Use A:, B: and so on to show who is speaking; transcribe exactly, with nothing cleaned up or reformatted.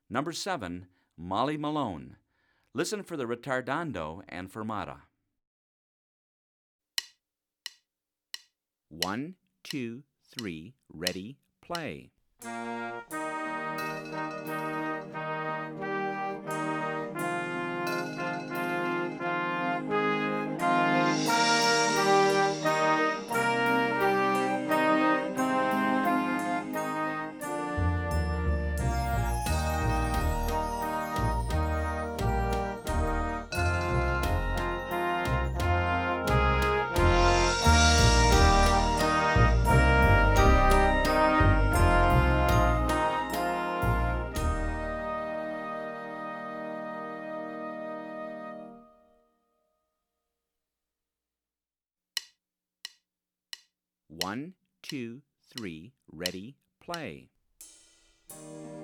A: Number seven, Molly Malone. Listen for the ritardando and fermata. One, two, three, ready, play. One, two, three, ready, play.